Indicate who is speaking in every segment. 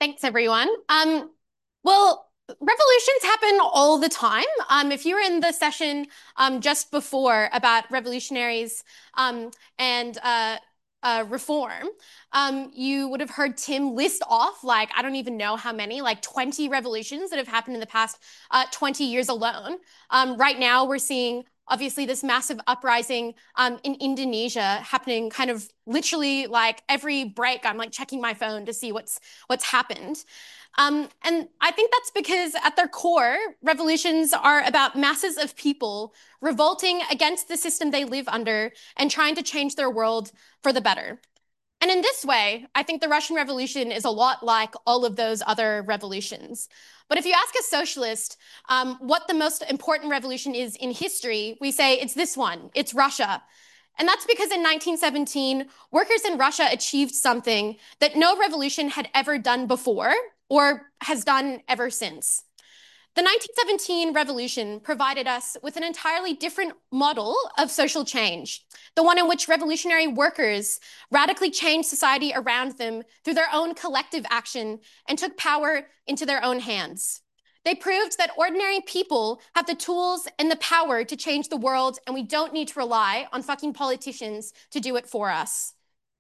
Speaker 1: Thanks, everyone. Well, revolutions happen all the time. If you were in the session just before about revolutionaries and reform, you would have heard Tim list off, like, I don't even know how many, like 20 revolutions that have happened in the past 20 years alone. Right now, we're seeing obviously this massive uprising in Indonesia happening kind of literally like every break. I'm like checking my phone to see what's happened. And I think that's because at their core, revolutions are about masses of people revolting against the system they live under and trying to change their world for the better. And in this way, I think the Russian Revolution is a lot like all of those other revolutions. But if you ask a socialist what the most important revolution is in history, we say it's this one, it's Russia. And that's because in 1917, workers in Russia achieved something that no revolution had ever done before or has done ever since. The 1917 revolution provided us with an entirely different model of social change, the one in which revolutionary workers radically changed society around them through their own collective action and took power into their own hands. They proved that ordinary people have the tools and the power to change the world, and we don't need to rely on fucking politicians to do it for us.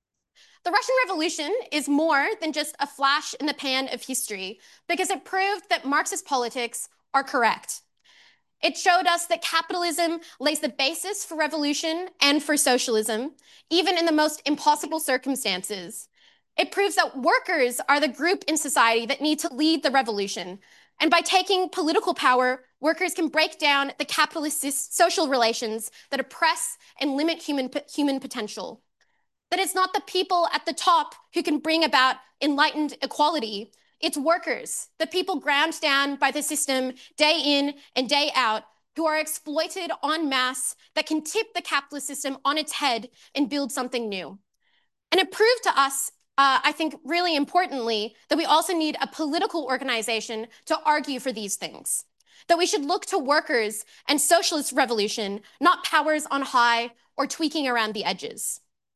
Speaker 1: The Russian Revolution is more than just a flash in the pan of history because it proved that Marxist politics are correct. It showed us that capitalism lays the basis for revolution and for socialism, even in the most impossible circumstances. It proves that workers are the group in society that need to lead the revolution. And by taking political power, workers can break down the capitalist social relations that oppress and limit human potential. That it's not the people at the top who can bring about enlightened equality. It's workers, the people ground down by the system day in and day out, who are exploited en masse, that can tip the capitalist system on its head and build something new. And it proved to us, I think really importantly, that we also need a political organization to argue for these things. That we should look to workers and socialist revolution, not powers on high or tweaking around the edges.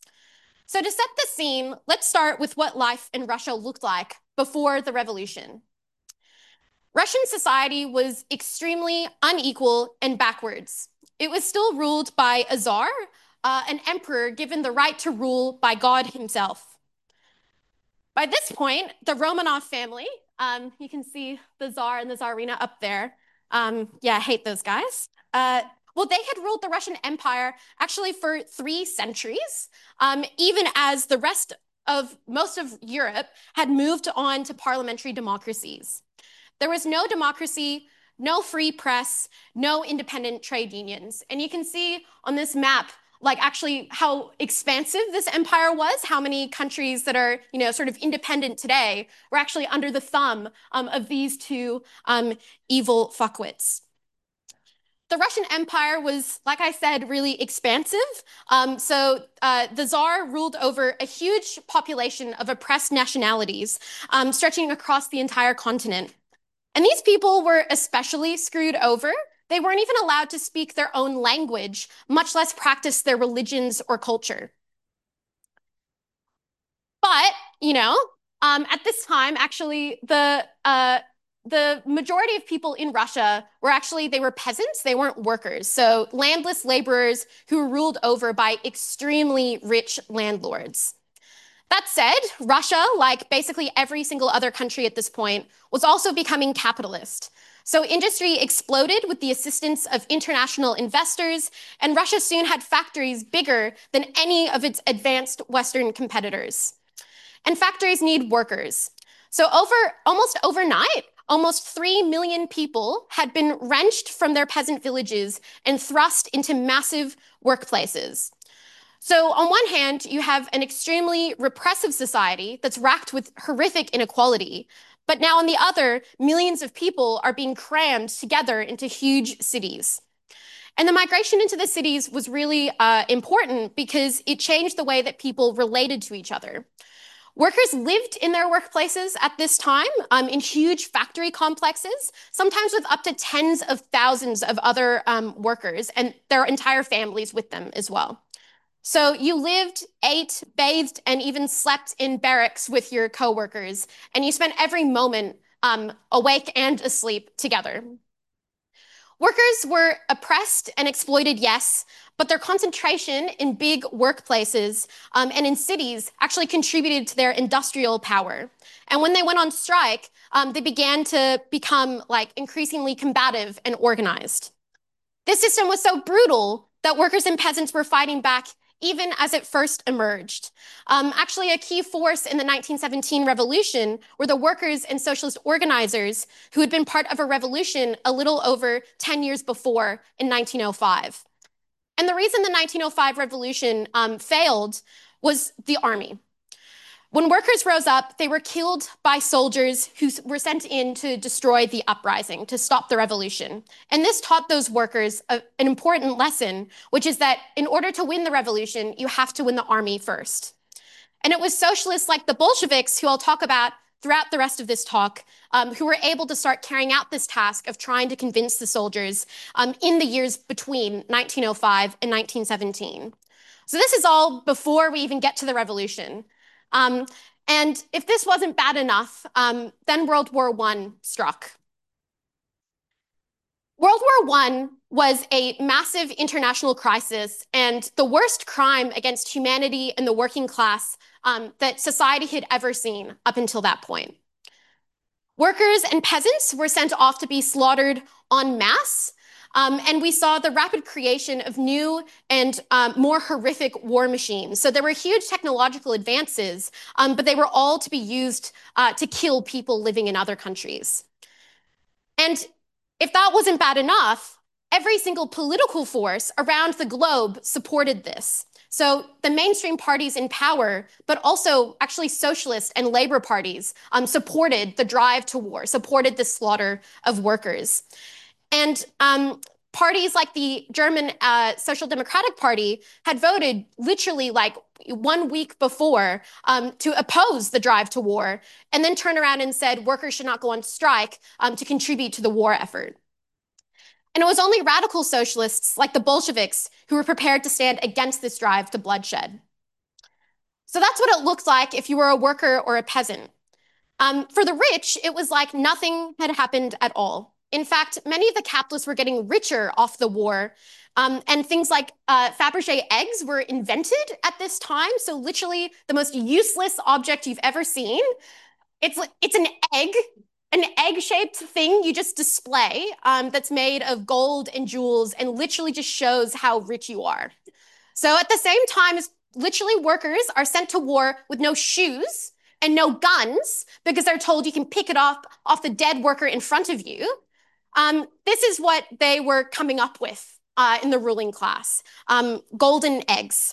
Speaker 1: So to set the scene, let's start with what life in Russia looked like before the revolution. Russian society was extremely unequal and backwards. It was still ruled by a czar, an emperor given the right to rule by God himself. By this point, the Romanov family, you can see the czar and the czarina up there. Yeah, I hate those guys. Well, they had ruled the Russian Empire actually for 3 centuries, even as the rest of most of Europe had moved on to parliamentary democracies. There was no democracy, no free press, no independent trade unions. And you can see on this map, like actually how expansive this empire was, how many countries that are, sort of independent today were actually under the thumb of these two evil fuckwits. The Russian Empire was, like I said, really expansive. The Tsar ruled over a huge population of oppressed nationalities, stretching across the entire continent. And these people were especially screwed over. They weren't even allowed to speak their own language, much less practice their religions or culture. But, at this time, actually, the majority of people in Russia they were peasants, they weren't workers. So landless laborers who were ruled over by extremely rich landlords. That said, Russia, like basically every single other country at this point, was also becoming capitalist. So industry exploded with the assistance of international investors, and Russia soon had factories bigger than any of its advanced Western competitors. And factories need workers. So almost overnight, almost 3 million people had been wrenched from their peasant villages and thrust into massive workplaces. So on one hand, you have an extremely repressive society that's racked with horrific inequality. But now on the other, millions of people are being crammed together into huge cities. And the migration into the cities was really important because it changed the way that people related to each other. Workers lived in their workplaces at this time in huge factory complexes, sometimes with up to tens of thousands of other workers and their entire families with them as well. So you lived, ate, bathed, and even slept in barracks with your coworkers, and you spent every moment awake and asleep together. Workers were oppressed and exploited, yes, but their concentration in big workplaces and in cities actually contributed to their industrial power. And when they went on strike, they began to become like increasingly combative and organized. This system was so brutal that workers and peasants were fighting back even as it first emerged. Actually, a key force in the 1917 revolution were the workers and socialist organizers who had been part of a revolution a little over 10 years before in 1905. And the reason the 1905 revolution failed was the army. When workers rose up, they were killed by soldiers who were sent in to destroy the uprising, to stop the revolution. And this taught those workers an important lesson, which is that in order to win the revolution, you have to win the army first. And it was socialists like the Bolsheviks, who I'll talk about throughout the rest of this talk, who were able to start carrying out this task of trying to convince the soldiers in the years between 1905 and 1917. So this is all before we even get to the revolution. Um, and if this wasn't bad enough, then World War I struck. World War I was a massive international crisis and the worst crime against humanity and the working class that society had ever seen up until that point. Workers and peasants were sent off to be slaughtered en masse. And we saw the rapid creation of new and more horrific war machines. So there were huge technological advances, but they were all to be used to kill people living in other countries. And if that wasn't bad enough, every single political force around the globe supported this. So the mainstream parties in power, but also actually socialist and labor parties, supported the drive to war, supported the slaughter of workers. And parties like the German Social Democratic Party had voted literally like 1 week before to oppose the drive to war, and then turned around and said workers should not go on strike to contribute to the war effort. And it was only radical socialists like the Bolsheviks who were prepared to stand against this drive to bloodshed. So that's what it looked like if you were a worker or a peasant. For the rich, it was like nothing had happened at all. In fact, many of the capitalists were getting richer off the war. And things like Fabergé eggs were invented at this time. So literally the most useless object you've ever seen. It's an egg-shaped thing you just display that's made of gold and jewels and literally just shows how rich you are. So at the same time as literally workers are sent to war with no shoes and no guns because they're told you can pick it off the dead worker in front of you. This is what they were coming up with in the ruling class, golden eggs.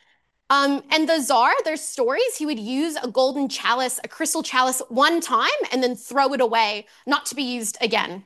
Speaker 1: And the Tsar, there's stories he would use a golden chalice, a crystal chalice one time and then throw it away, not to be used again.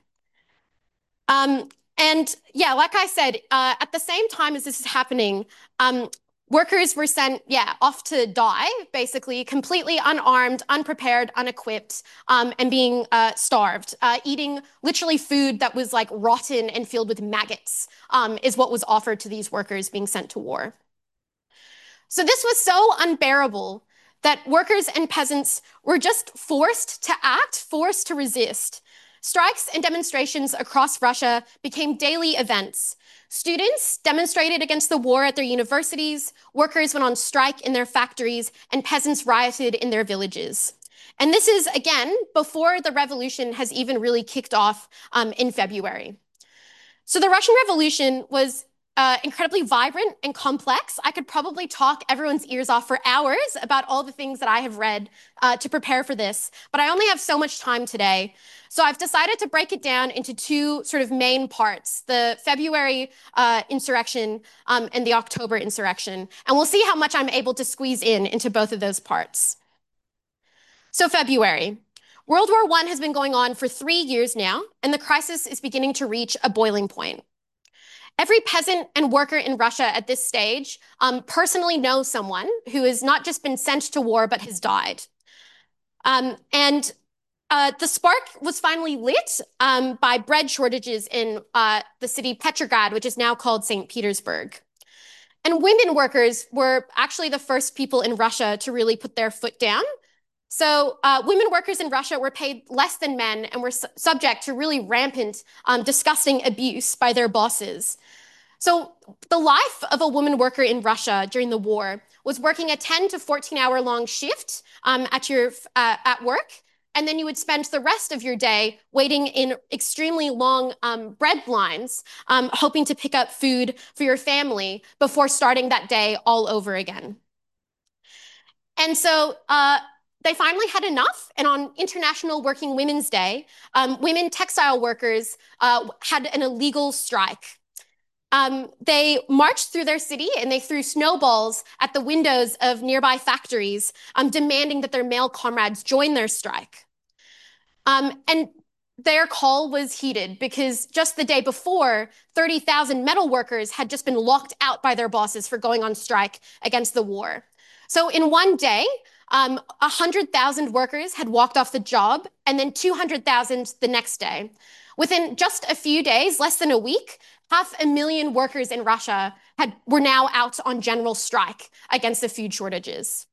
Speaker 1: And yeah, like I said, at the same time as this is happening, workers were sent, off to die, basically, completely unarmed, unprepared, unequipped, and being starved, eating literally food that was like rotten and filled with maggots, is what was offered to these workers being sent to war. So this was so unbearable that workers and peasants were just forced to act, forced to resist. Strikes and demonstrations across Russia became daily events. Students demonstrated against the war at their universities, workers went on strike in their factories, and peasants rioted in their villages. And this is, again, before the revolution has even really kicked off in February. So the Russian Revolution was incredibly vibrant and complex. I could probably talk everyone's ears off for hours about all the things that I have read to prepare for this, but I only have so much time today. So I've decided to break it down into two sort of main parts, the February insurrection and the October insurrection. And we'll see how much I'm able to squeeze into both of those parts. So February. World War I has been going on for 3 years now, and the crisis is beginning to reach a boiling point. Every peasant and worker in Russia at this stage personally knows someone who has not just been sent to war, but has died. And the spark was finally lit by bread shortages in the city Petrograd, which is now called St. Petersburg. And women workers were actually the first people in Russia to really put their foot down. So women workers in Russia were paid less than men and were subject to really rampant, disgusting abuse by their bosses. So the life of a woman worker in Russia during the war was working a 10 to 14-hour long shift at work, and then you would spend the rest of your day waiting in extremely long bread lines, hoping to pick up food for your family before starting that day all over again. And so they finally had enough. And on International Working Women's Day, women textile workers had an illegal strike. They marched through their city and they threw snowballs at the windows of nearby factories, demanding that their male comrades join their strike. And their call was heeded because just the day before, 30,000 metal workers had just been locked out by their bosses for going on strike against the war. So in one day, 100,000 workers had walked off the job, and then 200,000 the next day. Within just a few days, less than a week, 500,000 workers in Russia were now out on general strike against the food shortages.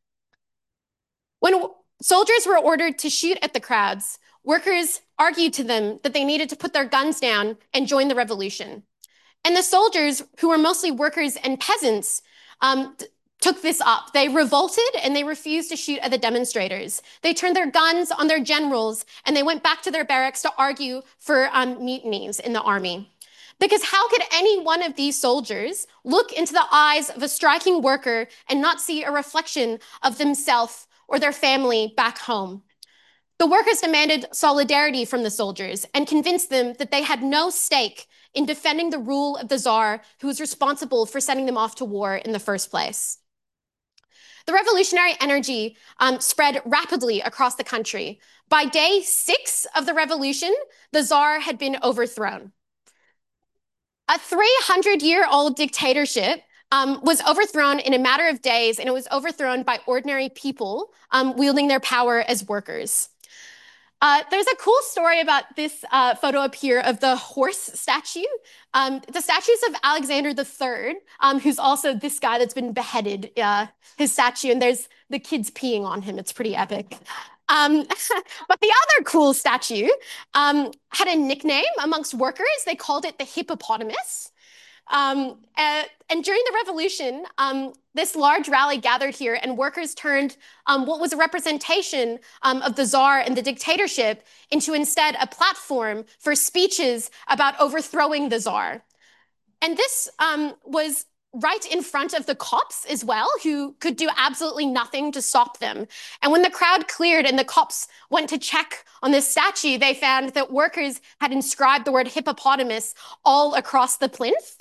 Speaker 1: When soldiers were ordered to shoot at the crowds, workers argued to them that they needed to put their guns down and join the revolution. And the soldiers, who were mostly workers and peasants, took this up. They revolted and they refused to shoot at the demonstrators. They turned their guns on their generals and they went back to their barracks to argue for mutinies in the army. Because how could any one of these soldiers look into the eyes of a striking worker and not see a reflection of themselves or their family back home? The workers demanded solidarity from the soldiers and convinced them that they had no stake in defending the rule of the Tsar, who was responsible for sending them off to war in the first place. The revolutionary energy spread rapidly across the country. By day 6 of the revolution, the Tsar had been overthrown. A 300-year-old dictatorship was overthrown in a matter of days, and it was overthrown by ordinary people wielding their power as workers. There's a cool story about this photo up here of the horse statue. The statues of Alexander III, who's also this guy that's been beheaded, his statue, and there's the kids peeing on him. It's pretty epic. But the other cool statue had a nickname amongst workers. They called it the hippopotamus. And during the revolution, this large rally gathered here, and workers turned what was a representation of the Tsar and the dictatorship into instead a platform for speeches about overthrowing the Tsar. And this was right in front of the cops as well, who could do absolutely nothing to stop them. And when the crowd cleared and the cops went to check on this statue, they found that workers had inscribed the word hippopotamus all across the plinth.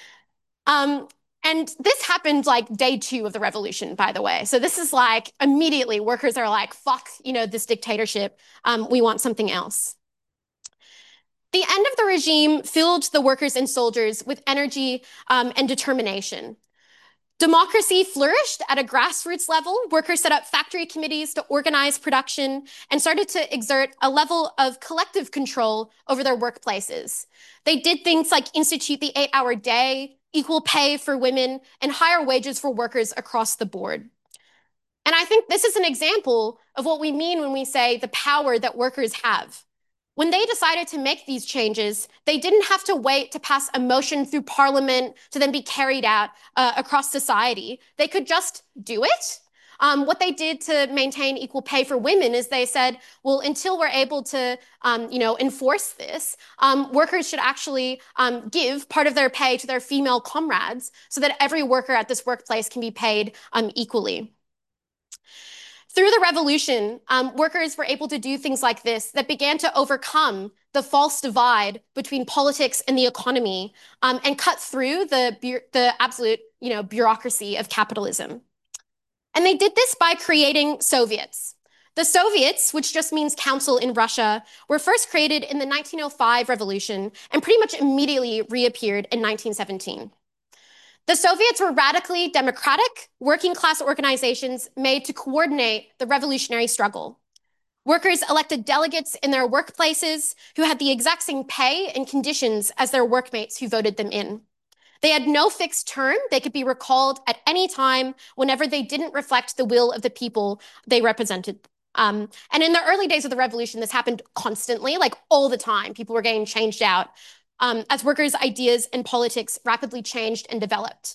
Speaker 1: And this happened like day 2 of the revolution, by the way. So this is like immediately workers are like, fuck, this dictatorship. We want something else. The end of the regime filled the workers and soldiers with energy and determination. Democracy flourished at a grassroots level. Workers set up factory committees to organize production and started to exert a level of collective control over their workplaces. They did things like institute the 8-hour day, equal pay for women, and higher wages for workers across the board. And I think this is an example of what we mean when we say the power that workers have. When they decided to make these changes, they didn't have to wait to pass a motion through parliament to then be carried out across society. They could just do it. What they did to maintain equal pay for women is they said, well, until we're able to, enforce this, workers should actually give part of their pay to their female comrades so that every worker at this workplace can be paid equally. Through the revolution, workers were able to do things like this that began to overcome the false divide between politics and the economy and cut through the absolute, bureaucracy of capitalism. And they did this by creating Soviets. The Soviets, which just means council in Russia, were first created in the 1905 revolution and pretty much immediately reappeared in 1917. The Soviets were radically democratic, working-class organizations made to coordinate the revolutionary struggle. Workers elected delegates in their workplaces who had the exact same pay and conditions as their workmates who voted them in. They had no fixed term. They could be recalled at any time whenever they didn't reflect the will of the people they represented. And in the early days of the revolution, this happened constantly, like all the time. People were getting changed out as workers' ideas and politics rapidly changed and developed.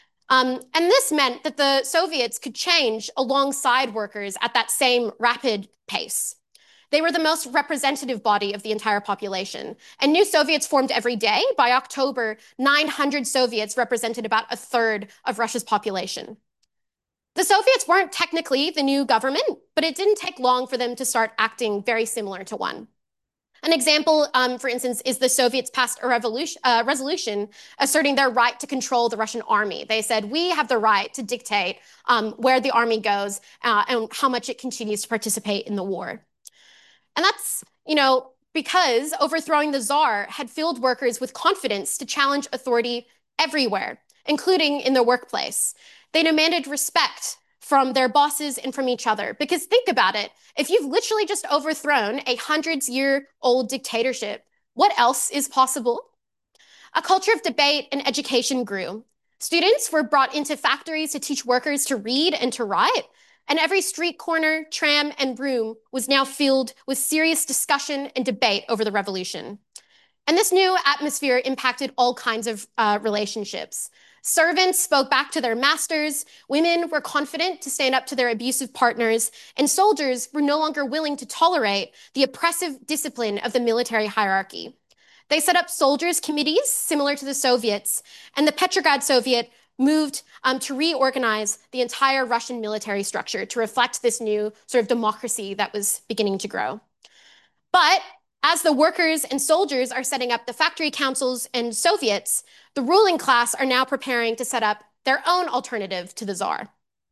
Speaker 1: And this meant that the Soviets could change alongside workers at that same rapid pace. They were the most representative body of the entire population. And new Soviets formed every day. By October, 900 Soviets represented about a third of Russia's population. The Soviets weren't technically the new government, but it didn't take long for them to start acting very similar to one. An example, for instance, is the Soviets passed a resolution asserting their right to control the Russian army. They said, we have the right to dictate where the army goes and how much it continues to participate in the war. And that's, because overthrowing the Tsar had filled workers with confidence to challenge authority everywhere, including in their workplace. They demanded respect from their bosses and from each other. Because think about it, if you've literally just overthrown a hundreds-year-old dictatorship, what else is possible? A culture of debate and education grew. Students were brought into factories to teach workers to read and to write, and every street corner, tram, and room was now filled with serious discussion and debate over the revolution. And this new atmosphere impacted all kinds of relationships. Servants spoke back to their masters, women were confident to stand up to their abusive partners, and soldiers were no longer willing to tolerate the oppressive discipline of the military hierarchy. They set up soldiers' committees similar to the Soviets, and the Petrograd Soviet moved to reorganize the entire Russian military structure to reflect this new sort of democracy that was beginning to grow. But as the workers and soldiers are setting up the factory councils and Soviets, the ruling class are now preparing to set up their own alternative to the Tsar.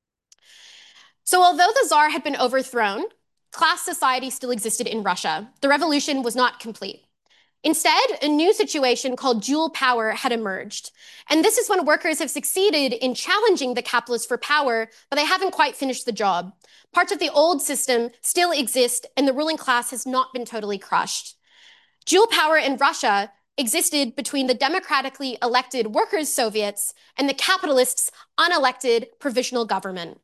Speaker 1: So although the Tsar had been overthrown, class society still existed in Russia. The revolution was not complete. Instead, a new situation called dual power had emerged. And this is when workers have succeeded in challenging the capitalists for power, but they haven't quite finished the job. Parts of the old system still exist, and the ruling class has not been totally crushed. Dual power in Russia existed between the democratically elected workers' Soviets and the capitalists' unelected provisional government.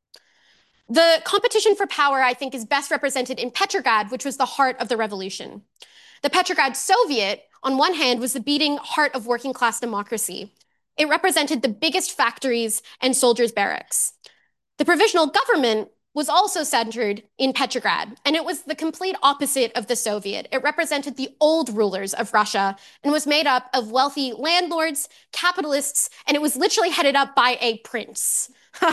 Speaker 1: The competition for power, I think, is best represented in Petrograd, which was the heart of the revolution. The Petrograd Soviet, on one hand, was the beating heart of working class democracy. It represented the biggest factories and soldiers' barracks. The provisional government was also centered in Petrograd, and it was the complete opposite of the Soviet. It represented the old rulers of Russia and was made up of wealthy landlords, capitalists, and it was literally headed up by a prince.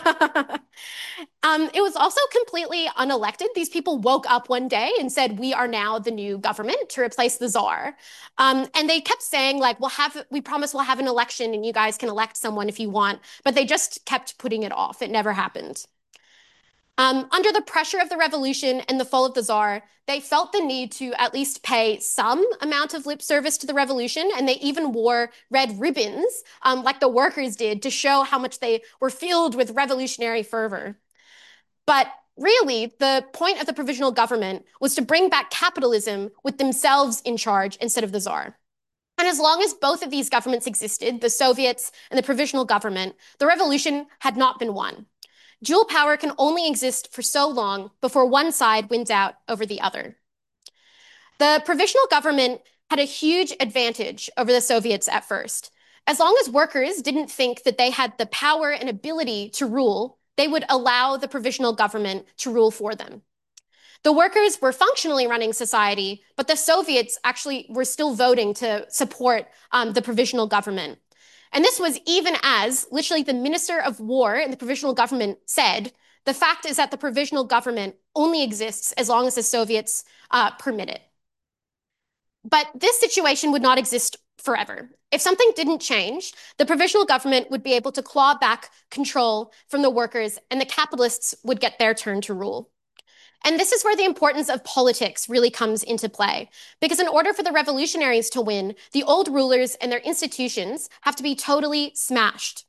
Speaker 1: It was also completely unelected. These people woke up one day and said, we are now the new government to replace the Tsar. And they kept saying, like, we promise we'll have an election and you guys can elect someone if you want. But they just kept putting it off. It never happened. Under the pressure of the revolution and the fall of the Tsar, they felt the need to at least pay some amount of lip service to the revolution, and they even wore red ribbons, like the workers did, to show how much they were filled with revolutionary fervor. But really, the point of the provisional government was to bring back capitalism with themselves in charge instead of the Tsar. And as long as both of these governments existed, the Soviets and the provisional government, the revolution had not been won. Dual power can only exist for so long before one side wins out over the other. The provisional government had a huge advantage over the Soviets at first. As long as workers didn't think that they had the power and ability to rule, they would allow the provisional government to rule for them. The workers were functionally running society, but the Soviets actually were still voting to support the provisional government. And this was even as literally the Minister of War in the provisional government said, the fact is that the provisional government only exists as long as the Soviets permit it. But this situation would not exist forever. If something didn't change, the provisional government would be able to claw back control from the workers and the capitalists would get their turn to rule. And this is where the importance of politics really comes into play. Because in order for the revolutionaries to win, the old rulers and their institutions have to be totally smashed.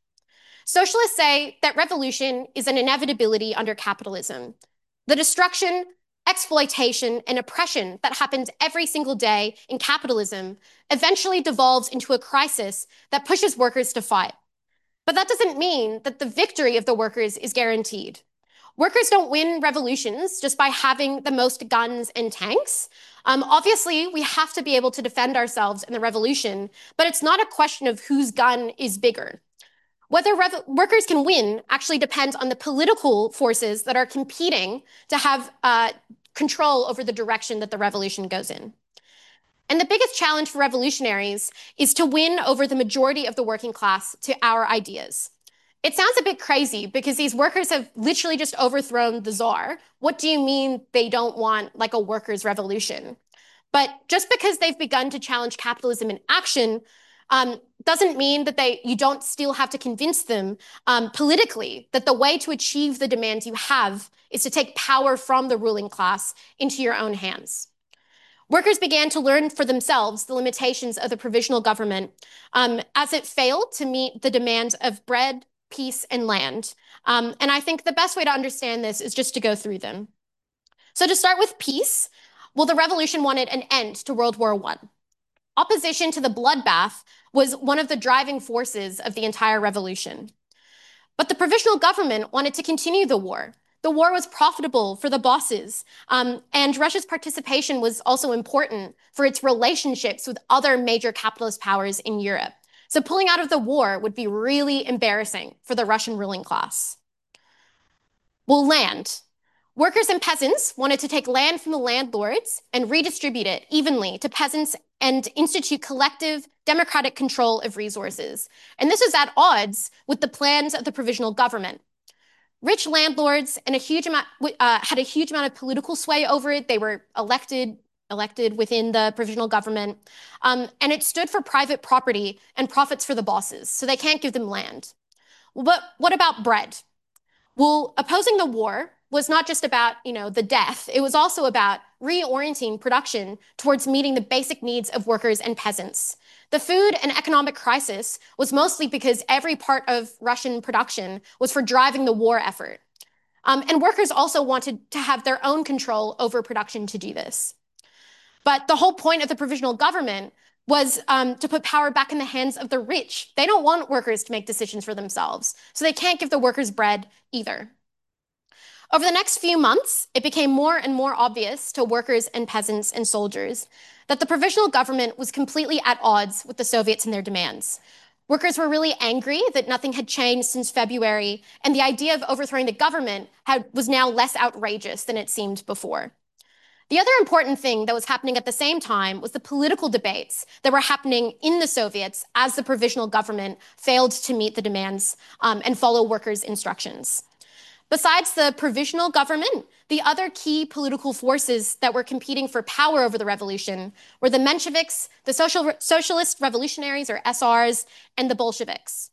Speaker 1: Socialists say that revolution is an inevitability under capitalism. The destruction exploitation, and oppression that happens every single day in capitalism eventually devolves into a crisis that pushes workers to fight. But that doesn't mean that the victory of the workers is guaranteed. Workers don't win revolutions just by having the most guns and tanks. Obviously, we have to be able to defend ourselves in the revolution, but it's not a question of whose gun is bigger. Whether workers can win actually depends on the political forces that are competing to have control over the direction that the revolution goes in. And the biggest challenge for revolutionaries is to win over the majority of the working class to our ideas. It sounds a bit crazy because these workers have literally just overthrown the czar. What do you mean they don't want like a workers' revolution? But just because they've begun to challenge capitalism in action doesn't mean that you don't still have to convince them politically that the way to achieve the demands you have is to take power from the ruling class into your own hands. Workers began to learn for themselves the limitations of the provisional government as it failed to meet the demands of bread, peace, and land. And I think the best way to understand this is just to go through them. So to start with peace, well, the revolution wanted an end to World War I. Opposition to the bloodbath was one of the driving forces of the entire revolution. But the provisional government wanted to continue the war. The war was profitable for the bosses, and Russia's participation was also important for its relationships with other major capitalist powers in Europe. So pulling out of the war would be really embarrassing for the Russian ruling class. Well, land. Workers and peasants wanted to take land from the landlords and redistribute it evenly to peasants and institute collective democratic control of resources. And this was at odds with the plans of the provisional government. Rich landlords and had a huge amount of political sway over it. They were elected within the provisional government. And it stood for private property and profits for the bosses. So they can't give them land. But what about bread? Well, opposing the war was not just about, the death. It was also about reorienting production towards meeting the basic needs of workers and peasants. The food and economic crisis was mostly because every part of Russian production was for driving the war effort. And workers also wanted to have their own control over production to do this. But the whole point of the provisional government was to put power back in the hands of the rich. They don't want workers to make decisions for themselves, so they can't give the workers bread either. Over the next few months, it became more and more obvious to workers and peasants and soldiers that the provisional government was completely at odds with the Soviets and their demands. Workers were really angry that nothing had changed since February, and the idea of overthrowing the government was now less outrageous than it seemed before. The other important thing that was happening at the same time was the political debates that were happening in the Soviets as the provisional government failed to meet the demands and follow workers' instructions. Besides the provisional government, the other key political forces that were competing for power over the revolution were the Mensheviks, the Socialist Revolutionaries, or SRs, and the Bolsheviks.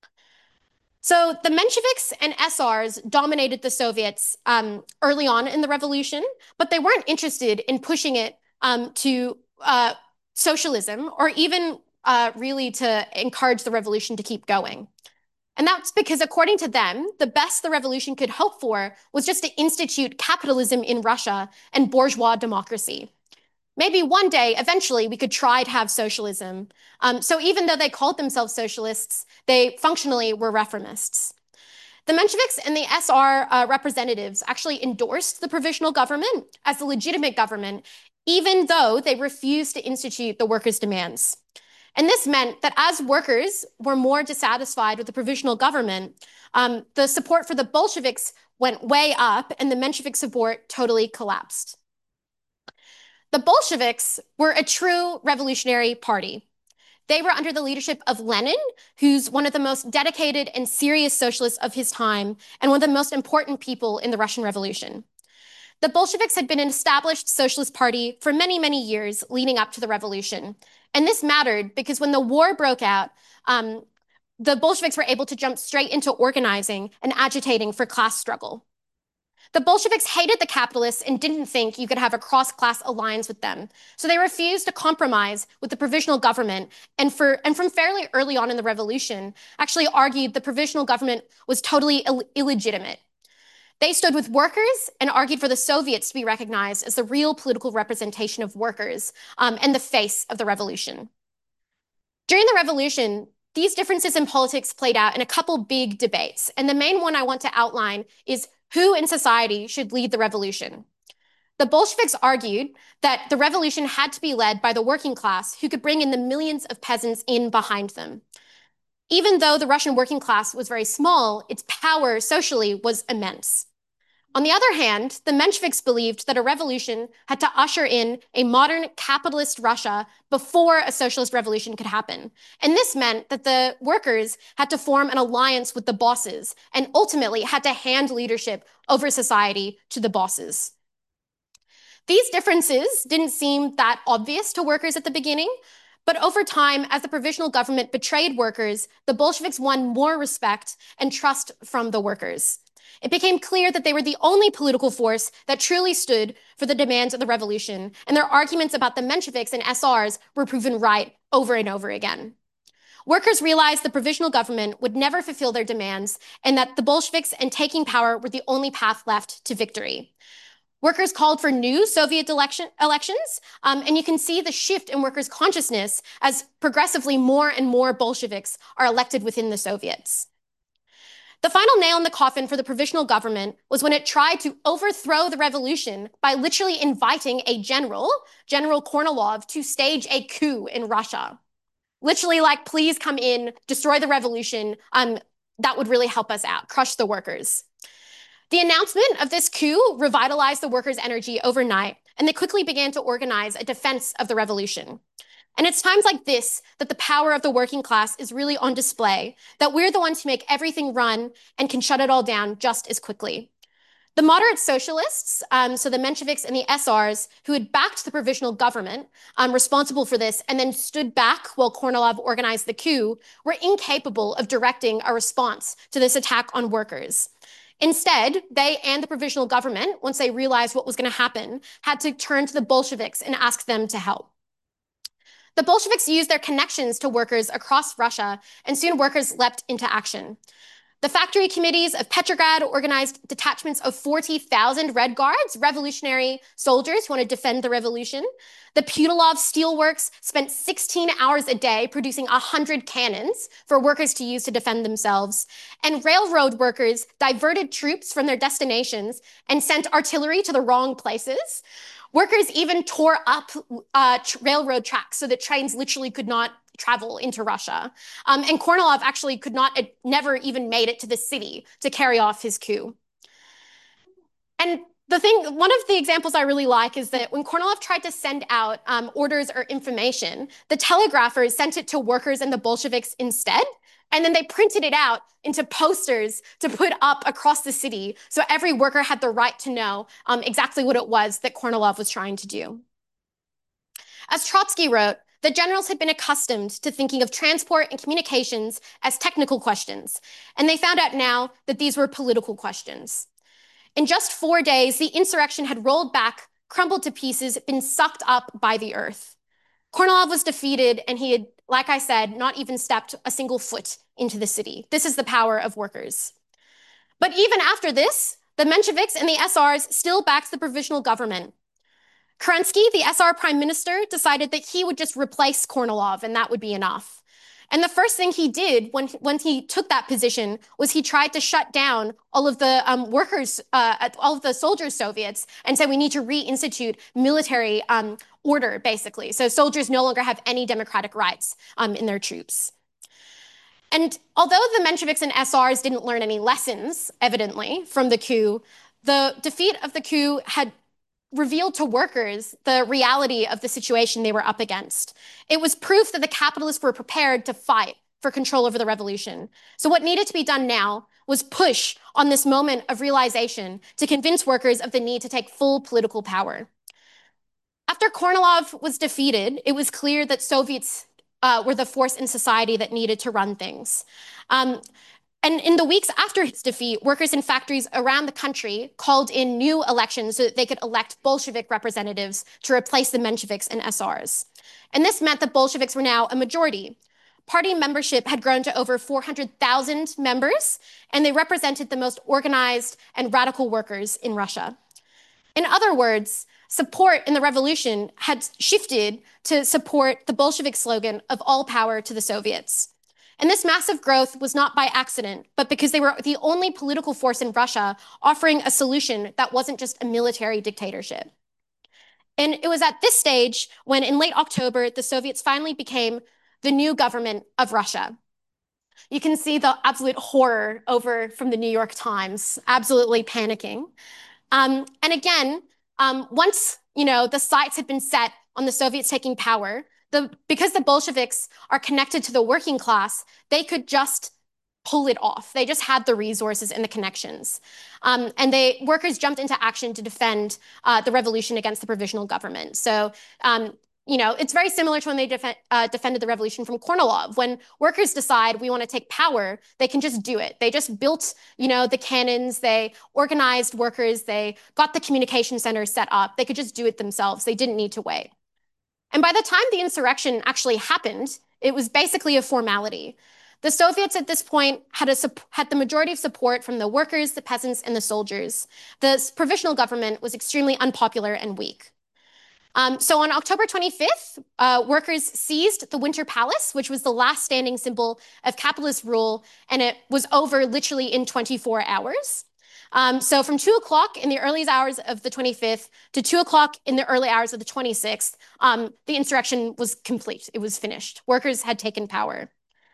Speaker 1: So the Mensheviks and SRs dominated the Soviets early on in the revolution, but they weren't interested in pushing it to socialism or even really to encourage the revolution to keep going. And that's because, according to them, the best the revolution could hope for was just to institute capitalism in Russia and bourgeois democracy. Maybe one day, eventually, we could try to have socialism. So even though they called themselves socialists, they functionally were reformists. The Mensheviks and the SR representatives actually endorsed the provisional government as the legitimate government, even though they refused to institute the workers' demands. And this meant that as workers were more dissatisfied with the provisional government, the support for the Bolsheviks went way up and the Menshevik support totally collapsed. The Bolsheviks were a true revolutionary party. They were under the leadership of Lenin, who's one of the most dedicated and serious socialists of his time and one of the most important people in the Russian Revolution. The Bolsheviks had been an established socialist party for many, many years leading up to the revolution. And this mattered because when the war broke out, the Bolsheviks were able to jump straight into organizing and agitating for class struggle. The Bolsheviks hated the capitalists and didn't think you could have a cross-class alliance with them. So they refused to compromise with the provisional government and from fairly early on in the revolution, actually argued the provisional government was totally illegitimate. They stood with workers and argued for the Soviets to be recognized as the real political representation of workers and the face of the revolution. During the revolution, these differences in politics played out in a couple big debates. And the main one I want to outline is who in society should lead the revolution. The Bolsheviks argued that the revolution had to be led by the working class, who could bring in the millions of peasants in behind them. Even though the Russian working class was very small, its power socially was immense. On the other hand, the Mensheviks believed that a revolution had to usher in a modern capitalist Russia before a socialist revolution could happen. And this meant that the workers had to form an alliance with the bosses and ultimately had to hand leadership over society to the bosses. These differences didn't seem that obvious to workers at the beginning, but over time, as the provisional government betrayed workers, the Bolsheviks won more respect and trust from the workers. It became clear that they were the only political force that truly stood for the demands of the revolution, and their arguments about the Mensheviks and SRs were proven right over and over again. Workers realized the provisional government would never fulfill their demands, and that the Bolsheviks and taking power were the only path left to victory. Workers called for new Soviet elections, and you can see the shift in workers' consciousness as progressively more and more Bolsheviks are elected within the Soviets. The final nail in the coffin for the provisional government was when it tried to overthrow the revolution by literally inviting a general, General Kornilov, to stage a coup in Russia. Literally like, please come in, destroy the revolution. That would really help us out, crush the workers. The announcement of this coup revitalized the workers' energy overnight, and they quickly began to organize a defense of the revolution. And it's times like this that the power of the working class is really on display, that we're the ones who make everything run and can shut it all down just as quickly. The moderate socialists, so the Mensheviks and the SRs, who had backed the provisional government responsible for this and then stood back while Kornilov organized the coup, were incapable of directing a response to this attack on workers. Instead, they and the provisional government, once they realized what was going to happen, had to turn to the Bolsheviks and ask them to help. The Bolsheviks used their connections to workers across Russia, and soon workers leapt into action. The factory committees of Petrograd organized detachments of 40,000 Red Guards, revolutionary soldiers who want to defend the revolution. The Putilov Steelworks spent 16 hours a day producing 100 cannons for workers to use to defend themselves. And railroad workers diverted troops from their destinations and sent artillery to the wrong places. Workers even tore up railroad tracks so that trains literally could not travel into Russia. And Kornilov actually never even made it to the city to carry off his coup. And one of the examples I really like is that when Kornilov tried to send out orders or information, the telegraphers sent it to workers and the Bolsheviks instead. And then they printed it out into posters to put up across the city so every worker had the right to know exactly what it was that Kornilov was trying to do. As Trotsky wrote, the generals had been accustomed to thinking of transport and communications as technical questions, and they found out now that these were political questions. In just 4 days, the insurrection had rolled back, crumbled to pieces, been sucked up by the earth. Kornilov was defeated, and he had, like I said, not even stepped a single foot into the city. This is the power of workers. But even after this, the Mensheviks and the SRs still backed the provisional government. Kerensky, the SR prime minister, decided that he would just replace Kornilov and that would be enough. And the first thing he did when he took that position was he tried to shut down all of the all of the soldiers' Soviets and said we need to reinstitute military order, basically. So soldiers no longer have any democratic rights in their troops. And although the Mensheviks and SRs didn't learn any lessons, evidently, from the coup, the defeat of the coup had revealed to workers the reality of the situation they were up against. It was proof that the capitalists were prepared to fight for control over the revolution. So what needed to be done now was push on this moment of realization to convince workers of the need to take full political power. After Kornilov was defeated, it was clear that Soviets were the force in society that needed to run things. And in the weeks after his defeat, workers in factories around the country called in new elections so that they could elect Bolshevik representatives to replace the Mensheviks and SRs. And this meant that Bolsheviks were now a majority. party membership had grown to over 400,000 members, and they represented the most organized and radical workers in Russia. In other words, support in the revolution had shifted to support the Bolshevik slogan of all power to the Soviets. And this massive growth was not by accident, but because they were the only political force in Russia offering a solution that wasn't just a military dictatorship. And it was at this stage when, in late October, the Soviets finally became the new government of Russia. You can see the absolute horror over from the New York Times, absolutely panicking. And again, once the sights had been set on the Soviets taking power, because the Bolsheviks are connected to the working class, they could just pull it off. They just had the resources and the connections. And workers jumped into action to defend the revolution against the provisional government. So it's very similar to when they defended the revolution from Kornilov. When workers decide we want to take power, they can just do it. They just built, the cannons, they organized workers, they got the communication centers set up. They could just do it themselves. They didn't need to wait. And by the time the insurrection actually happened, it was basically a formality. The Soviets at this point had the majority of support from the workers, the peasants, and the soldiers. The provisional government was extremely unpopular and weak. So on October 25th, workers seized the Winter Palace, which was the last standing symbol of capitalist rule, and it was over literally in 24 hours. So from 2 o'clock in the early hours of the 25th to 2 o'clock in the early hours of the 26th, the insurrection was complete. It was finished. Workers had taken power.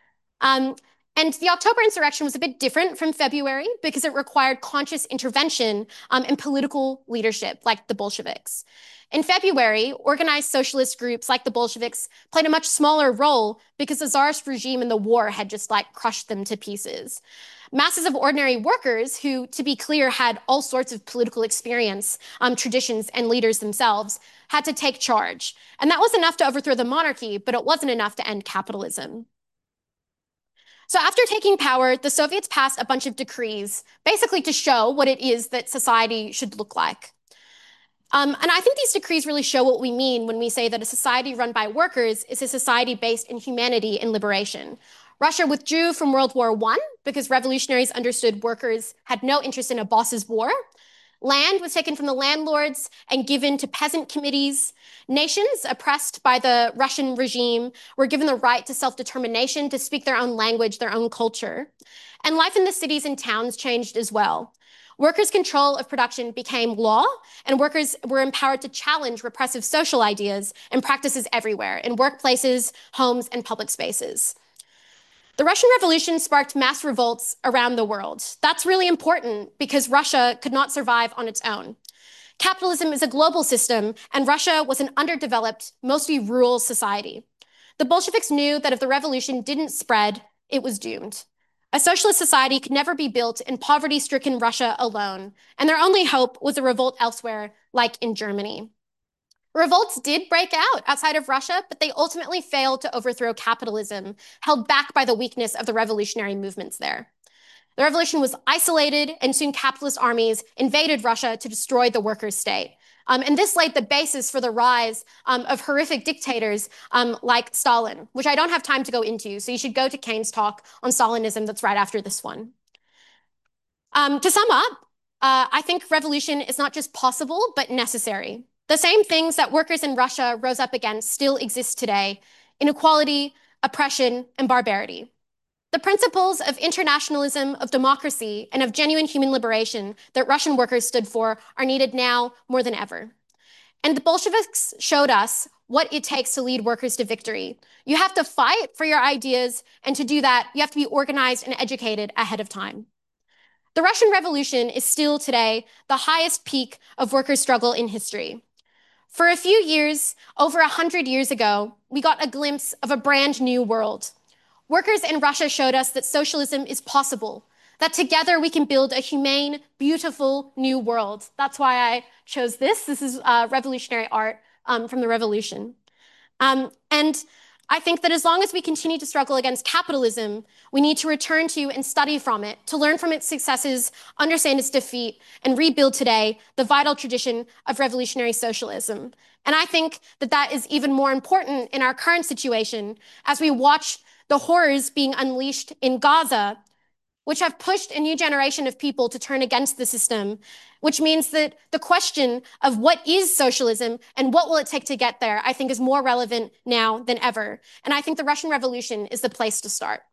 Speaker 1: And the October insurrection was a bit different from February because it required conscious intervention and political leadership, like the Bolsheviks. In February, organized socialist groups like the Bolsheviks played a much smaller role because the Tsarist regime in the war had just crushed them to pieces. Masses of ordinary workers who, to be clear, had all sorts of political experience, traditions, and leaders themselves, had to take charge. And that was enough to overthrow the monarchy, but it wasn't enough to end capitalism. So after taking power, the Soviets passed a bunch of decrees, basically to show what it is that society should look like. And I think these decrees really show what we mean when we say that a society run by workers is a society based in humanity and liberation. Russia withdrew from World War I because revolutionaries understood workers had no interest in a boss's war. Land was taken from the landlords and given to peasant committees. Nations oppressed by the Russian regime were given the right to self-determination, to speak their own language, their own culture. And life in the cities and towns changed as well. Workers' control of production became law, and workers were empowered to challenge repressive social ideas and practices everywhere, in workplaces, homes, and public spaces. The Russian Revolution sparked mass revolts around the world. That's really important because Russia could not survive on its own. Capitalism is a global system, and Russia was an underdeveloped, mostly rural society. The Bolsheviks knew that if the revolution didn't spread, it was doomed. A socialist society could never be built in poverty-stricken Russia alone, and their only hope was a revolt elsewhere, like in Germany. Revolts did break out outside of Russia, but they ultimately failed to overthrow capitalism, held back by the weakness of the revolutionary movements there. The revolution was isolated, and soon capitalist armies invaded Russia to destroy the workers' state. And this laid the basis for the rise of horrific dictators like Stalin, which I don't have time to go into, so you should go to Kane's talk on Stalinism that's right after this one. To sum up, I think revolution is not just possible, but necessary. The same things that workers in Russia rose up against still exist today: inequality, oppression, and barbarity. The principles of internationalism, of democracy, and of genuine human liberation that Russian workers stood for are needed now more than ever. And the Bolsheviks showed us what it takes to lead workers to victory. You have to fight for your ideas, and to do that, you have to be organized and educated ahead of time. The Russian Revolution is still today the highest peak of workers' struggle in history. For a few years, over 100 years ago, we got a glimpse of a brand new world. Workers in Russia showed us that socialism is possible, that together we can build a humane, beautiful new world. That's why I chose this. This is revolutionary art from the revolution. And I think that as long as we continue to struggle against capitalism, we need to return to and study from it, to learn from its successes, understand its defeat, and rebuild today the vital tradition of revolutionary socialism. And I think that that is even more important in our current situation as we watch the horrors being unleashed in Gaza, which have pushed a new generation of people to turn against the system, which means that the question of what is socialism and what will it take to get there, I think is more relevant now than ever. And I think the Russian Revolution is the place to start.